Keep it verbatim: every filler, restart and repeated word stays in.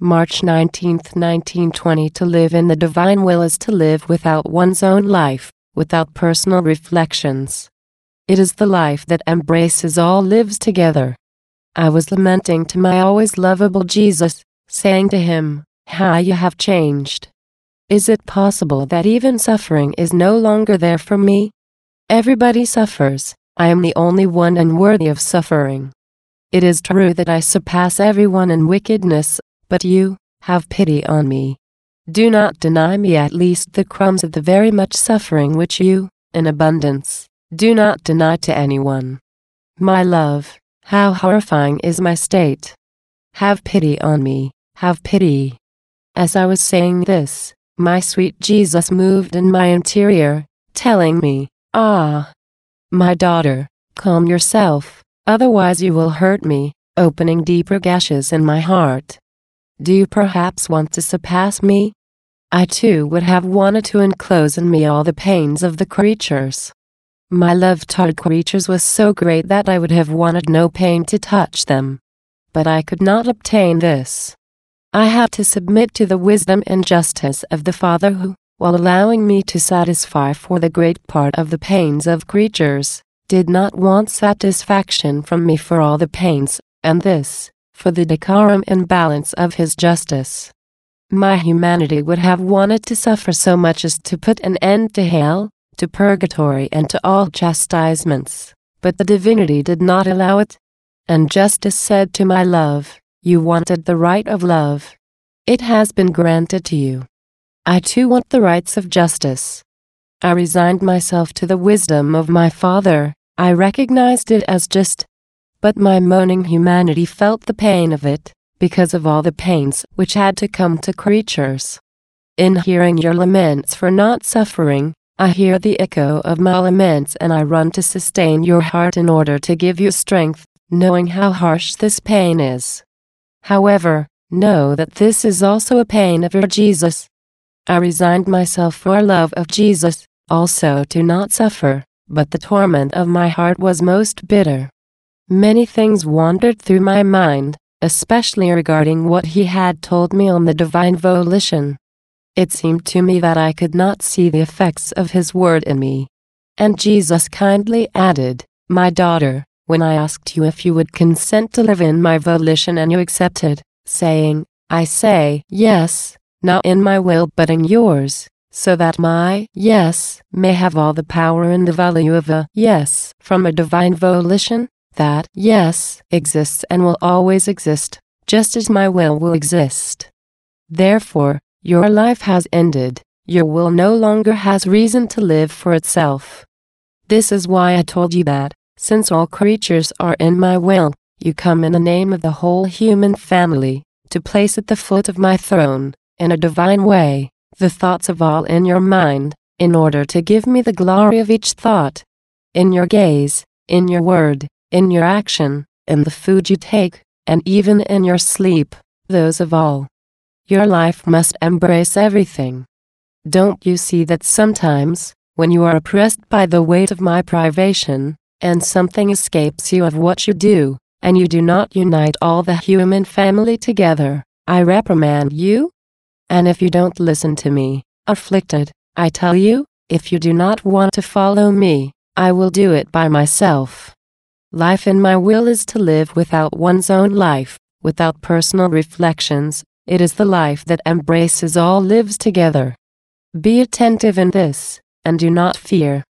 March nineteenth, nineteen twenty. To live in the divine will is to live without one's own life, without personal reflections. It is the life that embraces all, lives together. I was lamenting to my always lovable Jesus, saying to him, "How you have changed. Is it possible that even suffering is no longer there for me? Everybody suffers, I am the only one unworthy of suffering. It is true that I surpass everyone in wickedness, but you, have pity on me. Do not deny me at least the crumbs of the very much suffering which you, in abundance, do not deny to anyone. My love, how horrifying is my state. Have pity on me, have pity." As I was saying this, my sweet Jesus moved in my interior, telling me, "Ah, my daughter, calm yourself, otherwise you will hurt me," opening deeper gashes in my heart. Do you perhaps want to surpass me? I too would have wanted to enclose in me all the pains of the creatures. My love toward creatures was so great that I would have wanted no pain to touch them. But I could not obtain this. I had to submit to the wisdom and justice of the Father who, while allowing me to satisfy for the great part of the pains of creatures, did not want satisfaction from me for all the pains, and this, for the decorum and balance of his justice. My humanity would have wanted to suffer so much as to put an end to hell, to purgatory and to all chastisements, but the divinity did not allow it. And justice said to my love, "You wanted the right of love. It has been granted to you. I too want the rights of justice." I resigned myself to the wisdom of my Father, I recognized it as just. But my moaning humanity felt the pain of it, because of all the pains which had to come to creatures. In hearing your laments for not suffering, I hear the echo of my laments, and I run to sustain your heart in order to give you strength, knowing how harsh this pain is. However, know that this is also a pain of your Jesus. I resigned myself for love of Jesus, also to not suffer, but the torment of my heart was most bitter. Many things wandered through my mind, especially regarding what he had told me on the divine volition. It seemed to me that I could not see the effects of his word in me. And Jesus kindly added, "My daughter, when I asked you if you would consent to live in my volition and you accepted, saying, 'I say yes, not in my will but in yours, so that my yes may have all the power and the value of a yes from a divine volition,' that yes exists and will always exist, just as my will will exist. Therefore, your life has ended, your will no longer has reason to live for itself. This is why I told you that, since all creatures are in my will, you come in the name of the whole human family, to place at the foot of my throne, in a divine way, the thoughts of all in your mind, in order to give me the glory of each thought. In your gaze, in your word, in your action, in the food you take, and even in your sleep, those of all. Your life must embrace everything. Don't you see that sometimes, when you are oppressed by the weight of my privation, and something escapes you of what you do, and you do not unite all the human family together, I reprimand you? And if you don't listen to me, afflicted, I tell you, if you do not want to follow me, I will do it by myself. Life in my will is to live without one's own life, without personal reflections. It is the life that embraces all, lives together. Be attentive in this, and do not fear.